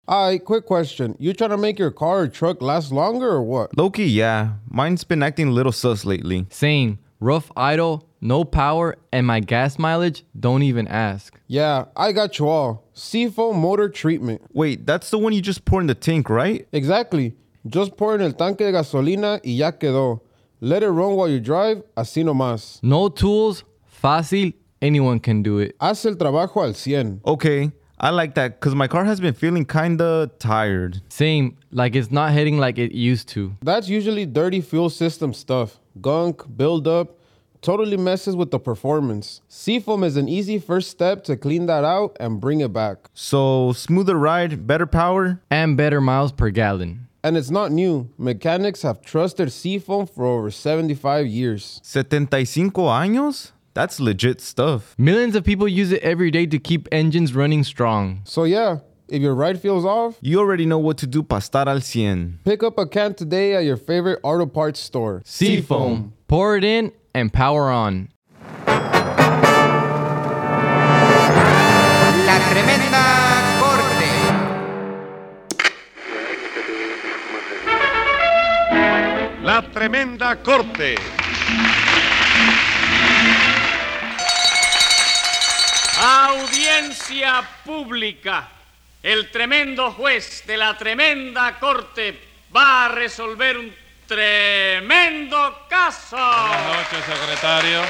Alright, quick question. You trying to make your car or truck last longer or what? Low-key, yeah. Mine's been acting a little sus lately. Same. Rough idle, no power, and my gas mileage, don't even ask. Yeah, I got you all. Seafoam motor treatment. Wait, that's the one you just pour in the tank, right? Exactly. Just pour en el tanque de gasolina y ya quedó. Let it run while you drive, así nomás. No tools, fácil, anyone can do it. Haz el trabajo al 100. Okay, I like that because my car has been feeling kinda tired. Same, like it's not hitting like it used to. That's usually dirty fuel system stuff. Gunk, buildup, totally messes with the performance. Seafoam is an easy first step to clean that out and bring it back. So, smoother ride, better power? And better miles per gallon. And it's not new. Mechanics have trusted Seafoam for over 75 years. 75 años? That's legit stuff. Millions of people use it every day to keep engines running strong. So yeah, if your ride feels off, You already know what to do para estar al 100. pick up a can today at your favorite auto parts store. Seafoam. Pour it in and power on. La Tremenda Corte. La Tremenda Corte. Audiencia pública. El tremendo juez de la tremenda corte va a resolver un tremendo caso. Buenas noches, secretario.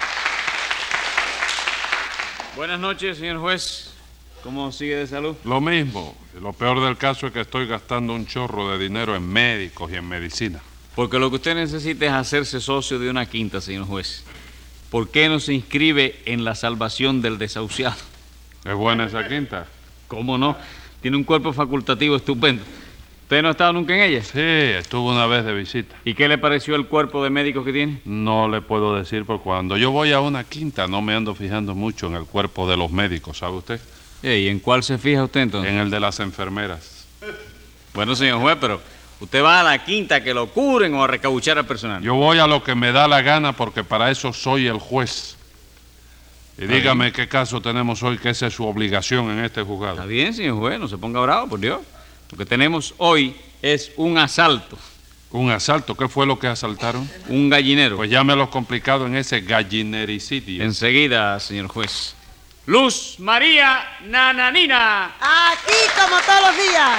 Buenas noches, señor juez. ¿Cómo sigue de salud? Lo mismo. Lo peor del caso es que estoy gastando un chorro de dinero en médicos y en medicina. Porque lo que usted necesita es hacerse socio de una quinta, señor juez. ¿Por qué no se inscribe en la salvación del desahuciado? ¿Es buena esa quinta? ¿Cómo no? Tiene un cuerpo facultativo estupendo. ¿Usted no ha estado nunca en ella? Sí, estuve una vez de visita. ¿Y qué le pareció el cuerpo de médicos que tiene? No le puedo decir porque cuando yo voy a una quinta no me ando fijando mucho en el cuerpo de los médicos, ¿sabe usted? ¿Y en cuál se fija usted entonces? En el de las enfermeras. Bueno, señor juez, pero ¿usted va a la quinta a que lo curen o a recauchar al personal? Yo voy a lo que me da la gana porque para eso soy el juez. Y dígame qué caso tenemos hoy, que esa es su obligación en este juzgado. Está bien, señor juez, no se ponga bravo, por Dios. Lo que tenemos hoy es un asalto. ¿Un asalto? ¿Qué fue lo que asaltaron? Un gallinero. Pues llámelo complicado en ese gallinericidio. Enseguida, señor juez. Luz María Nananina. Aquí como todos los días.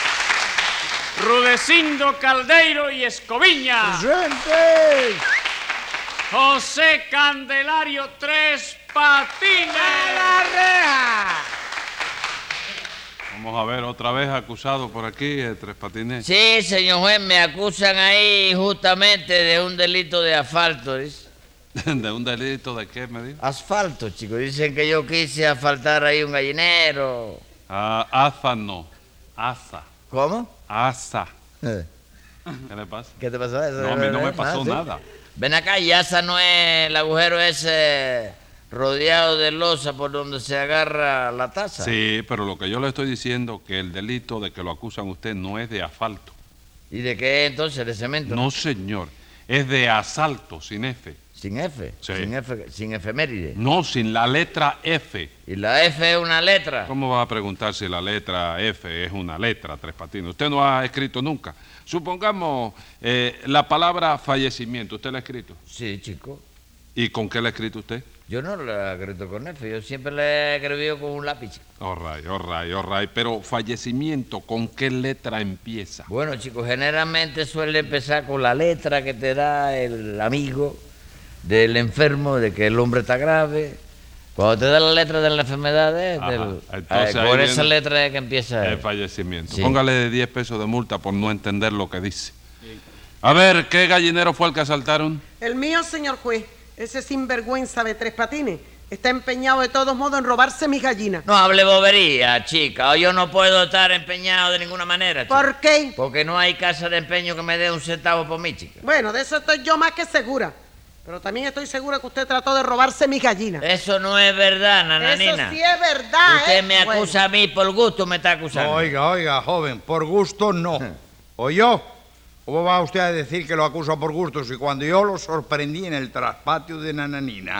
Rudecindo Caldeiro y Escoviña. ¡Presente! José Candelario Tres Patines. ¡A la reja! Vamos a ver, otra vez acusado por aquí, Tres Patines. Sí, señor juez, me acusan ahí justamente de un delito de asfalto, ¿dice? ¿De un delito de qué, me dijo? Asfalto, chicos. Dicen que yo quise asfaltar ahí un gallinero. Asa no. Asa. ¿Cómo? Asa. ¿Qué le pasa? ¿Qué te pasó? No, a mí no me pasó ¿sí? nada. Ven acá, y asa no es el agujero ese rodeado de losa por donde se agarra la taza. Sí, pero lo que yo le estoy diciendo que el delito de que lo acusan usted no es de asfalto. ¿Y de qué entonces? ¿De cemento? No, señor. Es de asalto, sin F. ¿Sin F? Sí. Sin efeméride. No, sin la letra F. ¿Y la F es una letra? ¿Cómo va a preguntar si la letra F es una letra, Tres Patines? Usted no ha escrito nunca. Supongamos la palabra fallecimiento. ¿Usted la ha escrito? Sí, chico. ¿Y con qué la ha escrito usted? Yo no la he escrito con F, yo siempre la he escrito con un lápiz, chico. All right. Pero fallecimiento, ¿con qué letra empieza? Bueno, chicos, generalmente suele empezar con la letra que te da el amigo del enfermo, de que el hombre está grave. Cuando te da la letra de la enfermedad, Entonces, con ahí esa viene letra es que empieza. el fallecimiento. Sí. Póngale 10 pesos de multa por no entender lo que dice. A ver, ¿qué gallinero fue el que asaltaron? El mío, señor juez, ese sinvergüenza de Tres Patines, está empeñado de todos modos en robarse mis gallinas. No hable bobería, chica. Yo no puedo estar empeñado de ninguna manera, chica. ¿Por qué? Porque no hay casa de empeño que me dé un centavo por mí, chica. Bueno, de eso estoy yo más que segura. Pero también estoy segura que usted trató de robarse mis gallinas. Eso no es verdad, nananina. Eso sí es verdad, Usted me acusa a mí por gusto, me está acusando. Oiga, joven, por gusto no. ¿O yo? ¿Cómo va usted a decir que lo acuso por gusto si cuando yo lo sorprendí en el traspatio de Nananina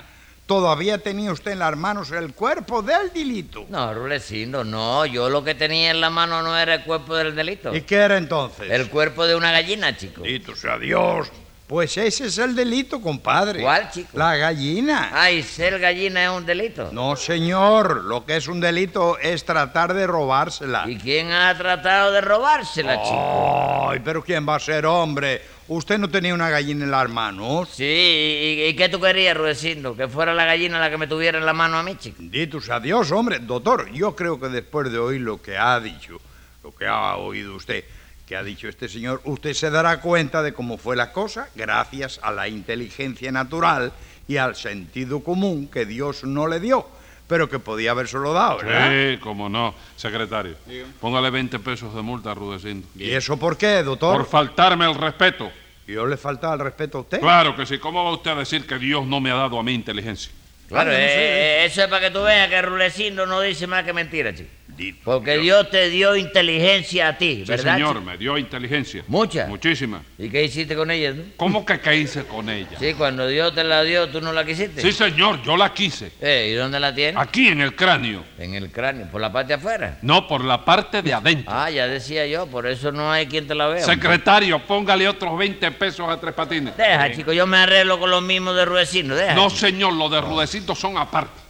Todavía tenía usted en las manos el cuerpo del delito. No, Rulecindo, no. Yo lo que tenía en la mano no era el cuerpo del delito. ¿Y qué era entonces? El cuerpo de una gallina, chico. Bendito sea Dios. Pues ese es el delito, compadre. ¿Cuál, chico? La gallina. Ay, ser gallina es un delito. No, señor. Lo que es un delito es tratar de robársela. ¿Y quién ha tratado de robársela, chico? Ay, pero ¿quién va a ser, hombre? ¿Usted no tenía una gallina en las manos? Sí, ¿y qué tú querías, Rudecindo? ¿Que fuera la gallina la que me tuviera en la mano a mí, chico? Bendito sea Dios, hombre. Doctor, yo creo que después de oír lo que ha dicho, lo que ha oído usted, que ha dicho este señor, usted se dará cuenta de cómo fue la cosa gracias a la inteligencia natural y al sentido común que Dios no le dio, pero que podía habérselo dado, ¿verdad? Sí, cómo no. Secretario, póngale 20 pesos de multa a Rudecindo. ¿Y eso por qué, doctor? Por faltarme el respeto. ¿Yo le faltaba el respeto a usted? Claro que sí. ¿Cómo va usted a decir que Dios no me ha dado a mí inteligencia? Claro, no sé. eso es para que tú veas que Rulecindo no dice más que mentira, chico. Bendito Porque Dios te dio inteligencia a ti, Sí, ¿verdad, señor, chico? me dio inteligencia. ¿Mucha? Muchísima. ¿Y qué hiciste con ella, tú? ¿Cómo que qué hice con ella? Sí, cuando Dios te la dio, ¿tú no la quisiste? Sí, señor, yo la quise. ¿Y dónde la tienes? Aquí en el cráneo. En el cráneo, por la parte de afuera. No, por la parte de adentro. Ah, ya decía yo, por eso no hay quien te la vea. Secretario, póngale otros 20 pesos a Tres Patines. Deja, chico, yo me arreglo con los mismos de Rudecindo, deja. No, chico. señor, los de Rudecindo son aparte.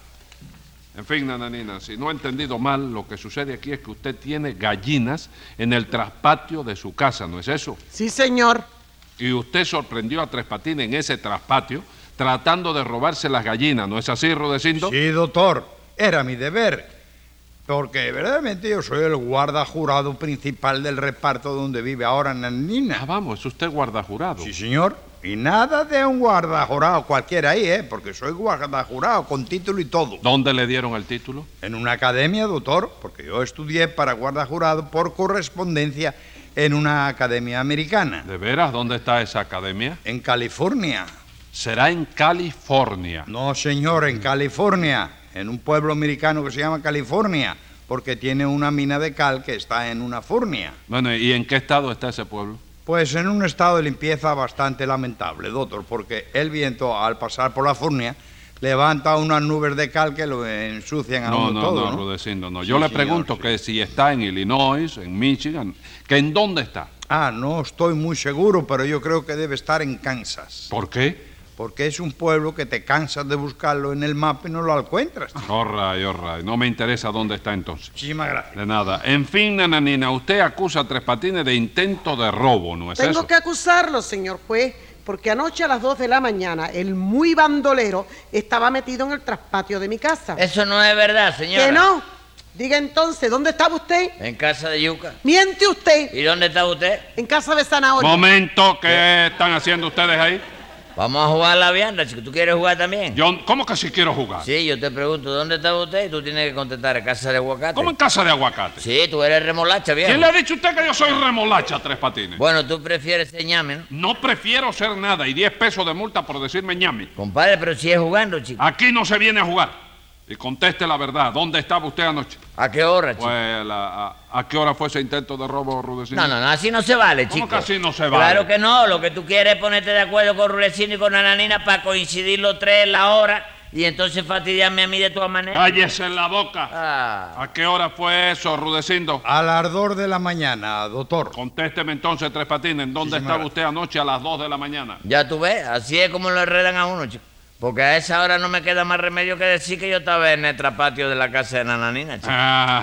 En fin, nananina, si no he entendido mal, lo que sucede aquí es que usted tiene gallinas en el traspatio de su casa, ¿no es eso? Sí, señor. Y usted sorprendió a Tres Patines en ese traspatio tratando de robarse las gallinas, ¿no es así, Rudecindo? Sí, doctor, era mi deber. Porque verdaderamente yo soy el guarda jurado principal del reparto donde vive ahora Nananina. Ah, vamos, es usted guardajurado. Sí, señor. Y nada de un guarda jurado cualquiera ahí, Porque soy guarda jurado con título y todo. ¿Dónde le dieron el título? En una academia, doctor, porque yo estudié para guarda jurado por correspondencia en una academia americana. ¿De veras? ¿Dónde está esa academia? En California. Será en California. No, señor, en California. En un pueblo americano que se llama California, porque tiene una mina de cal que está en una furnia. Bueno, ¿y en qué estado está ese pueblo? Pues en un estado de limpieza bastante lamentable, doctor, porque el viento, al pasar por la furnia, levanta unas nubes de cal que lo ensucian a uno todo, ¿no? Rudecindo, no. Sí, Yo le señor, pregunto sí. que si está en Illinois, en Michigan, que en dónde está. Ah, no estoy muy seguro, pero yo creo que debe estar en Kansas. ¿Por qué? Porque es un pueblo que te cansas de buscarlo en el mapa y no lo encuentras. All right. No me interesa dónde está entonces. Muchísimas gracias. De nada. En fin, nananina, usted acusa a Tres Patines de intento de robo, ¿no es Tengo eso? que acusarlo, señor juez, porque anoche a las 2 de la mañana el muy bandolero estaba metido en el traspatio de mi casa. Eso no es verdad, señora. ¿Que no? Diga entonces, ¿dónde estaba usted? En casa de yuca. ¿Miente usted? ¿Y dónde está usted? En casa de zanahoria. Momento, ¿qué están haciendo ustedes ahí? Vamos a jugar la vianda, chico. ¿Tú quieres jugar también? ¿Cómo que si quiero jugar? Sí, yo te pregunto, ¿dónde está usted? Y tú tienes que contestar, ¿en casa de aguacate? ¿Cómo en casa de aguacate? Sí, tú eres remolacha, viejo. ¿Quién le ha dicho a usted que yo soy remolacha, Tres Patines? Bueno, tú prefieres ser ñame, ¿no? No prefiero ser nada y 10 pesos de multa por decirme ñami. Compadre, pero si es jugando, chico. Aquí no se viene a jugar. Y conteste la verdad. ¿Dónde estaba usted anoche? ¿A qué hora, chico? Pues, ¿a qué hora fue ese intento de robo, Rudecindo? No, así no se vale, ¿Cómo chico. que así no se vale? Claro que no, lo que tú quieres es ponerte de acuerdo con Rudecindo y con Nananina para coincidir los tres en la hora y entonces fastidiarme a mí de todas maneras. ¡Cállese en la boca! Ah. ¿A qué hora fue eso, Rudecindo? Al ardor de la mañana, doctor. Contésteme entonces, Tres Patines, ¿en dónde Sí, señora. estaba usted anoche a las 2 de la mañana? Ya tú ves, así es como lo enredan a uno, chico. Porque a esa hora no me queda más remedio que decir que yo estaba en el trapatio de la casa de Nananina, chico. Ajá.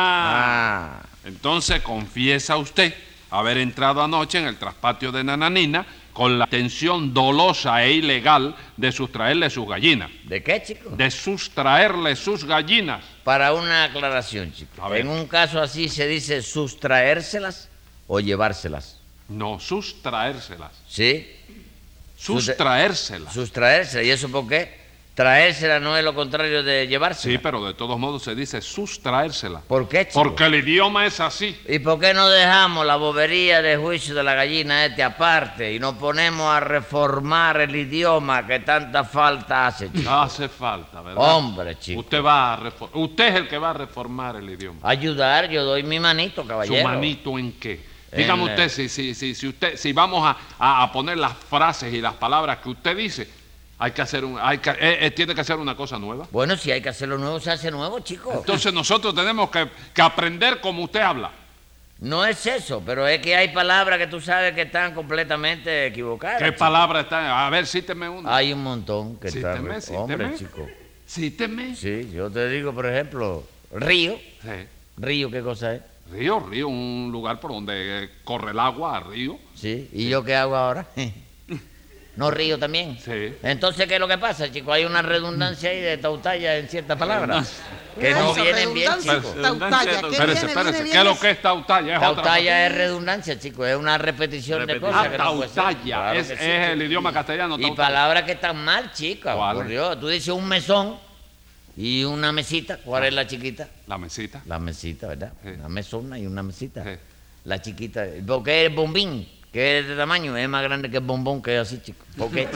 Ah. Entonces confiesa usted haber entrado anoche en el traspatio de Nananina con la intención dolosa e ilegal de sustraerle sus gallinas. ¿De qué, chico? De sustraerle sus gallinas. Para una aclaración, chico. A ver. En un caso así se dice sustraérselas o llevárselas. No, sustraérselas. ¿Sí? Sustraérselas. Sustraérselas. ¿Y eso por qué? Traérselas no es lo contrario de llevárselas. Sí, pero de todos modos se dice sustraérselas. ¿Por qué, chico? Porque el idioma es así. ¿Y por qué no dejamos la bobería de juicio de la gallina aparte y nos ponemos a reformar el idioma que tanta falta hace, chico? Hace falta, ¿verdad? Hombre, chico. Usted es el que va a reformar el idioma. Ayudar, yo doy mi manito, caballero. ¿Su manito en qué? Dígame En usted, si vamos a poner las frases y las palabras que usted dice, Hay que hacer tiene que hacer una cosa nueva. Bueno, si hay que hacerlo nuevo, se hace nuevo, chico. Entonces nosotros tenemos que aprender como usted habla. No es eso, pero es que hay palabras que tú sabes que están completamente equivocadas. ¿Qué chico. palabra está? A ver, cíteme una. Hay un montón que Cíteme, están... Hombre, cíteme. chico. Cíteme. Sí, yo te digo, por ejemplo, río. Sí. ¿Río qué cosa es? Río, un lugar por donde corre el agua, río. Sí. ¿Y yo qué hago ahora? ¿No río también? Sí. Entonces, ¿qué es lo que pasa, chico? Hay una redundancia ahí de tautalla en ciertas palabras que no Eso, vienen bien, redundancia, chico. tautalla, ¿qué Espérese. viene ¿Qué es lo eso? que es tautalla? Es otra cosa. Tautalla es redundancia, chico. Es una repetición de cosas que no puede ser. tautalla. Claro es que sí, es el chico. idioma castellano. Y tautalla. palabras que están mal, chica. ¿Cuál? Por Dios. Tú dices un mesón y una mesita. ¿Cuál es la chiquita? La mesita. La mesita, ¿verdad? Sí. Una mesona y una mesita. Sí. La chiquita. Porque el bombín, que es de tamaño, es más grande que el bombón, que es así, chico. Porque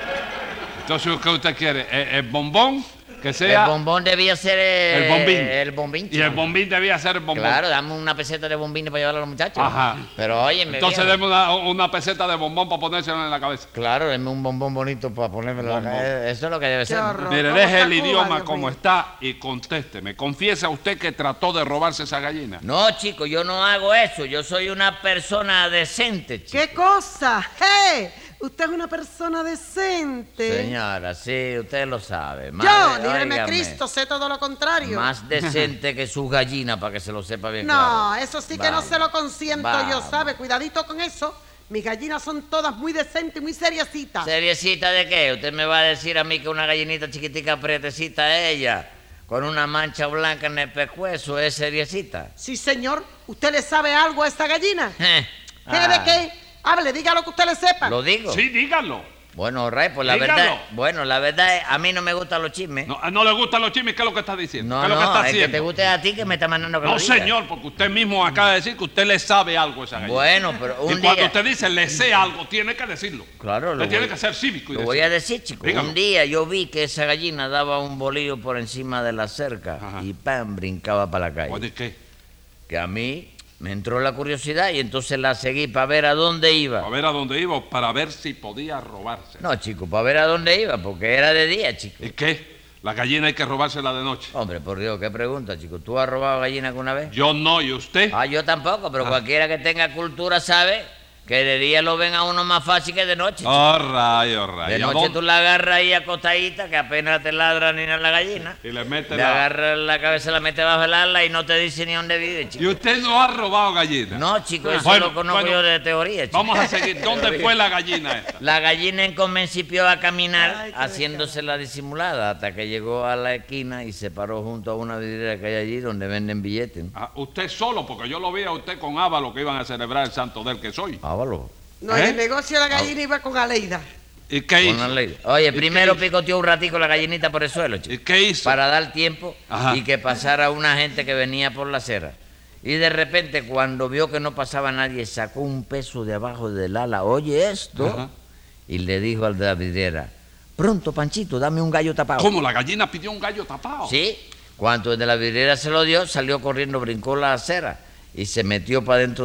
Entonces, ¿qué usted quiere? ¿El bombón? Que el sea bombón debía ser el bombín. El bombín, Y chico. el bombín debía ser el bombón. Claro, dame una peseta de bombines para llevarlo a los muchachos. Ajá. Pero oye, Entonces deme una peseta de bombón para ponérselo en la cabeza. Claro, dame un bombón bonito para ponérmelo en la Bombón. cabeza. Eso es lo que debe Qué ser. horror. Mire, ¿Cómo deje está el Cuba, idioma Dios como mío? está y contésteme. Confiesa usted que trató de robarse esa gallina. No, chico, yo no hago eso. Yo soy una persona decente, chico. ¿Qué cosa? ¡Hey! Usted es una persona decente. Señora, sí, usted lo sabe. Yo, Madre, líbreme óigame, Cristo, sé todo lo contrario. Más decente que sus gallinas, para que se lo sepa bien No, claro. eso sí que no Vamos, se lo consiento yo, vamos. ¿sabe? Cuidadito con eso. Mis gallinas son todas muy decentes y muy seriecitas. ¿Seriecita de qué? Usted me va a decir a mí que una gallinita chiquitica prietecita ella, con una mancha blanca en el pescuezo, es seriecita. Sí, señor. ¿Usted le sabe algo a esta gallina? ¿Qué Ah, de qué? Hable, diga lo que usted le sepa. ¿Lo digo? Sí, dígalo. Bueno, Ray, pues la Dígalo. verdad... Bueno, la verdad es, a mí no me gustan los chismes. No le gustan los chismes, ¿qué es lo que está diciendo? No, ¿Qué es lo que está es que haciendo? te guste a ti que me está mandando que No, lo diga. señor, porque usted mismo acaba de decir que usted le sabe algo a esa gallina. Bueno, pero y un cuando día... usted dice le sé algo, tiene que decirlo. Claro, Usted tiene que ser cívico y Lo voy a decirlo. decir, chico. Dígalo. Un día yo vi que esa gallina daba un bolillo por encima de la cerca Ajá. y ¡pam! Brincaba para la calle. ¿Cuál de qué? Que a mí me entró la curiosidad y entonces la seguí para ver a dónde iba. A ver a dónde iba, para ver si podía robarse. No, chico, para ver a dónde iba, porque era de día, chico. ¿Y qué? La gallina hay que robársela de noche. Hombre, por Dios, qué pregunta, chico. ¿Tú has robado gallina alguna vez? Yo no, ¿y usted? Ah, yo tampoco, pero cualquiera que tenga cultura sabe que de día lo ven a uno más fácil que de noche, chico. Oh, rayo. De ¿Y a noche dónde? tú la agarras ahí acostadita, que apenas te ladra ni nada la gallina. Y le mete Le la... agarras la cabeza, la mete bajo el ala y no te dice ni dónde vive, ¿Y chico. usted no ha robado gallina? No, chico, eso Bueno, lo conozco bueno, yo de teoría, chico. Vamos a seguir. ¿Dónde fue la gallina esta? La gallina principió a caminar Ay, qué haciéndose la disimulada hasta que llegó a la esquina y se paró junto a una vidriera que hay allí donde venden billetes. Ah, usted solo, porque yo lo vi a usted con Ávalo que iban a celebrar el santo del que soy. Ávalo. No, ¿Eh? en el negocio de la gallina iba con Aleida. ¿Y qué hizo? Oye, primero hizo? picoteó un ratico la gallinita por el suelo, chico. ¿Y qué hizo? Para dar tiempo Ajá. y que pasara una gente que venía por la acera. Y de repente, cuando vio que no pasaba nadie, sacó un peso de abajo del ala. Oye esto. Ajá. Y le dijo al de la vidriera, pronto, Panchito, dame un gallo tapado. ¿Cómo? La gallina pidió un gallo tapado. Sí. Cuando el de la vidriera se lo dio, salió corriendo, brincó la acera y se metió para dentro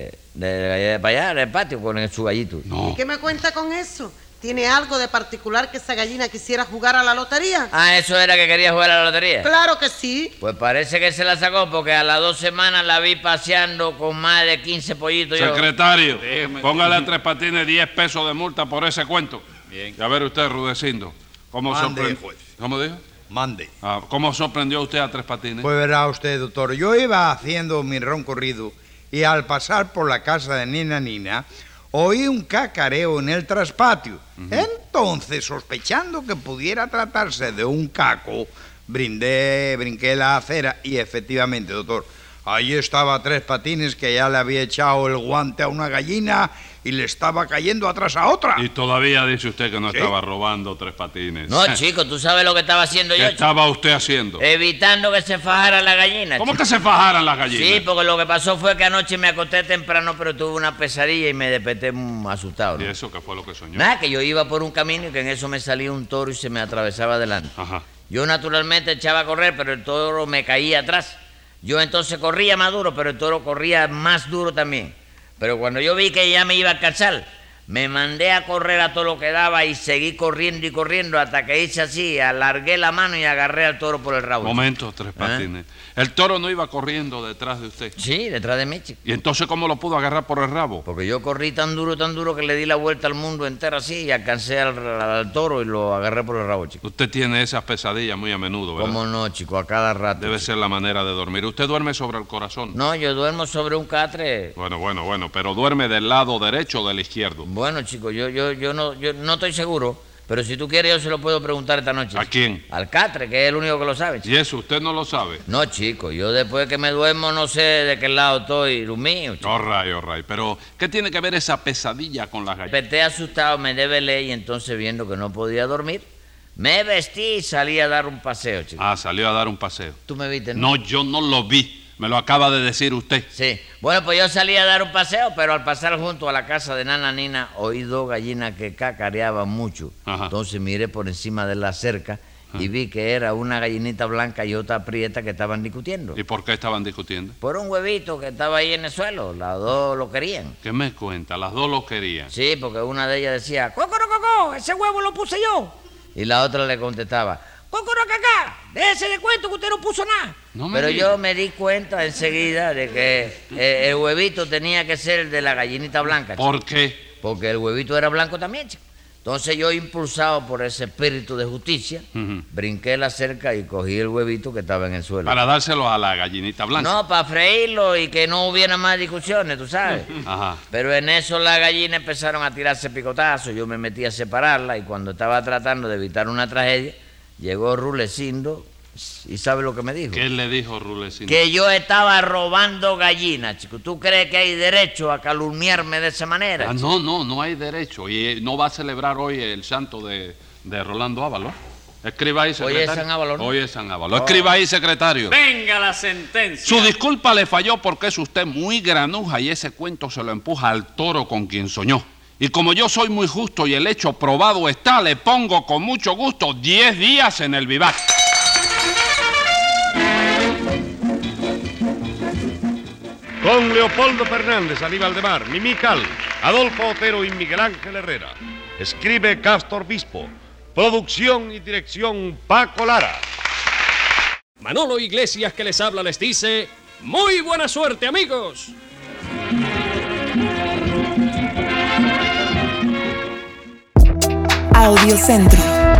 para allá, del patio, con su gallito. No. ¿Y qué me cuenta con eso? ¿Tiene algo de particular que esa gallina quisiera jugar a la lotería? Ah, eso era que quería jugar a la lotería. Claro que sí. Pues parece que se la sacó porque a las 2 semanas la vi paseando con más de 15 pollitos. yo. Secretario, póngale a Tres Patines 10 pesos de multa por ese cuento. Bien. Y a ver usted, Rudecindo, ¿cómo Mande, sorprendió? juez. ¿Cómo dijo? Mande. Ah, ¿cómo sorprendió usted a Tres Patines? Pues verá usted, doctor, yo iba haciendo mi recorrido y al pasar por la casa de Nina, oí un cacareo en el traspatio. Entonces, sospechando que pudiera tratarse de un caco, brinqué la acera y efectivamente, doctor, ahí estaba Tres Patines que ya le había echado el guante a una gallina y le estaba cayendo atrás a otra. Y todavía dice usted que no Sí. estaba robando Tres Patines. No, chico, ¿tú sabes lo que estaba haciendo ¿Qué yo? estaba usted haciendo? Evitando que se fajara la gallina. ¿Cómo chico. que se fajaran las gallinas? Sí, porque lo que pasó fue que anoche me acosté temprano, pero tuve una pesadilla y me desperté asustado. ¿Y ¿no? eso qué fue lo que soñó? Nada, que yo iba por un camino y que en eso me salía un toro y se me atravesaba delante. Ajá. Yo naturalmente echaba a correr, pero el toro me caía atrás. Yo entonces corría más duro, pero el toro corría más duro también. Pero cuando yo vi que ya me iba a alcanzar, Me mandé a correr a todo lo que daba y seguí corriendo y corriendo hasta que hice así, alargué la mano y agarré al toro por el rabo. Momento, Tres Patines. El toro no iba corriendo detrás de usted. Sí, detrás de mí, chico. ¿Y entonces cómo lo pudo agarrar por el rabo? Porque yo corrí tan duro que le di la vuelta al mundo entero así y alcancé al toro y lo agarré por el rabo, chico. Usted tiene esas pesadillas muy a menudo, ¿verdad? ¿Cómo no, chico? A cada rato. Debe chico. ser la manera de dormir. ¿Usted duerme sobre el corazón? No, yo duermo sobre un catre. Bueno, pero duerme del lado derecho o del izquierdo. Bueno, chico, yo no estoy seguro, pero si tú quieres yo se lo puedo preguntar esta noche. ¿A quién? Al catre, que es el único que lo sabe, chico. ¿Y eso usted no lo sabe? No, chico, yo después que me duermo no sé de qué lado estoy, lo mío, chico. All right. Pero, ¿qué tiene que ver esa pesadilla con las gallinas? Desperté asustado, me desvelé y entonces viendo que no podía dormir, me vestí y salí a dar un paseo, chico. Ah, salió a dar un paseo. ¿Tú me viste, no? No, yo no lo vi. Me lo acaba de decir usted. Sí. Bueno, pues yo salí a dar un paseo, pero al pasar junto a la casa de Nana Nina oí dos gallinas que cacareaban mucho. Ajá. Entonces miré por encima de la cerca y vi que era una gallinita blanca y otra prieta que estaban discutiendo. ¿Y por qué estaban discutiendo? Por un huevito que estaba ahí en el suelo. Las dos lo querían. ¿Qué me cuenta? Las dos lo querían. Sí, porque una de ellas decía, ¡Cocorococó! ¡Ese huevo lo puse yo! Y la otra le contestaba, ¡Cocorocacá! Déjese de cuento que usted no puso nada. No me Pero diga. yo me di cuenta enseguida de que el huevito tenía que ser el de la gallinita blanca. chico. ¿Por qué? Porque el huevito era blanco también, chico. Entonces yo, impulsado por ese espíritu de justicia, Ujú. brinqué la cerca y cogí el huevito que estaba en el suelo. Para dárselo a la gallinita blanca. No, para freírlo y que no hubiera más discusiones, tú sabes. Ajá. Pero en eso las gallinas empezaron a tirarse picotazos, yo me metí a separarla y cuando estaba tratando de evitar una tragedia, llegó Rulecindo y ¿sabe lo que me dijo? ¿Qué le dijo Rulecindo? Que yo estaba robando gallinas, chico. ¿Tú crees que hay derecho a calumniarme de esa manera? Ah, chico? no hay derecho. Y no va a celebrar hoy el santo de Rolando Ábalos. Escriba ahí, secretario. Hoy es San Ábalos, ¿no? Hoy es San Ábalos. Escriba ahí, secretario. Venga la sentencia. Su disculpa le falló porque es usted muy granuja y ese cuento se lo empuja al toro con quien soñó. Y como yo soy muy justo y el hecho probado está, le pongo con mucho gusto 10 días en el vivac. Con Leopoldo Fernández, Aníbal de Mar, Mimí Cal, Adolfo Otero y Miguel Ángel Herrera. Escribe Castor Bispo. Producción y dirección Paco Lara. Manolo Iglesias que les habla les dice, ¡muy buena suerte, amigos! Audiocentro.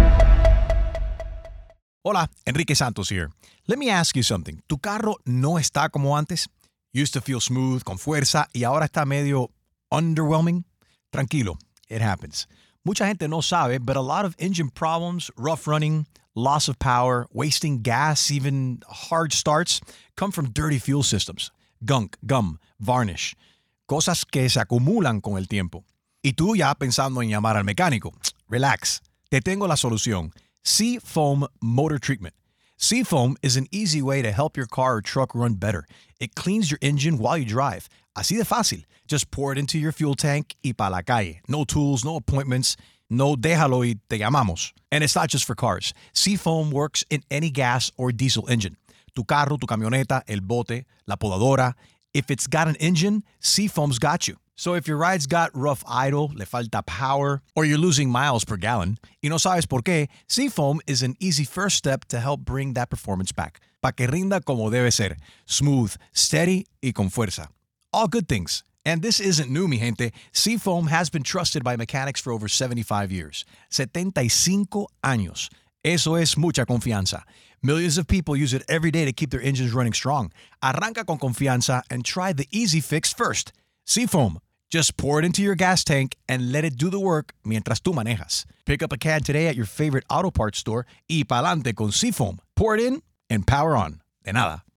Hola, Enrique Santos here. Let me ask you something. ¿Tu carro no está como antes? Used to feel smooth, con fuerza, y ahora está medio underwhelming? Tranquilo, it happens. Mucha gente no sabe, but a lot of engine problems, rough running, loss of power, wasting gas, even hard starts, come from dirty fuel systems. Gunk, gum, varnish. Cosas que se acumulan con el tiempo. Y tú ya pensando en llamar al mecánico. Relax. Te tengo la solución. Seafoam Motor Treatment. Seafoam is an easy way to help your car or truck run better. It cleans your engine while you drive. Así de fácil. Just pour it into your fuel tank y pa' la calle. No tools, no appointments. No déjalo y te llamamos. And it's not just for cars. Seafoam works in any gas or diesel engine. Tu carro, tu camioneta, el bote, la podadora. If it's got an engine, Seafoam's got you. So if your ride's got rough idle, le falta power, or you're losing miles per gallon, y no sabes por qué, Seafoam is an easy first step to help bring that performance back. Pa' que rinda como debe ser. Smooth, steady, y con fuerza. All good things. And this isn't new, mi gente. Seafoam has been trusted by mechanics for over 75 years. 75 años. Eso es mucha confianza. Millions of people use it every day to keep their engines running strong. Arranca con confianza and try the easy fix first. Seafoam. Just pour it into your gas tank and let it do the work mientras tú manejas. Pick up a can today at your favorite auto parts store y pa'lante con Seafoam. Pour it in and power on. De nada.